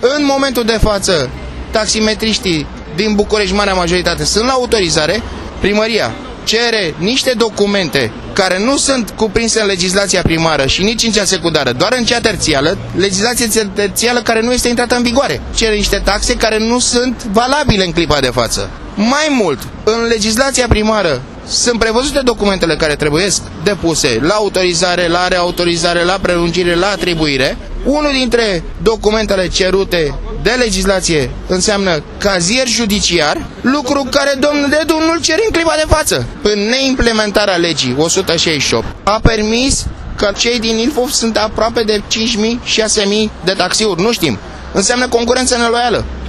În momentul de față, taximetriștii din București, marea majoritate, sunt la autorizare. Primăria cere niște documente care nu sunt cuprinse în legislația primară și nici în cea secundară, doar în cea terțială, legislația terțială care nu este intrată în vigoare. Cere niște taxe care nu sunt valabile în clipa de față. Mai mult, în legislația primară sunt prevăzute documentele care trebuie depuse la autorizare, la reautorizare, la prelungire, la atribuire. Unul dintre documentele cerute de legislație înseamnă cazier judiciar, lucru care domnul Dedu nu-l cere în clipa de față. În neimplementarea legii 168 a permis că cei din Ilfov sunt aproape de 5.000, 6.000 de taxiuri, nu știm. Înseamnă concurență neloială.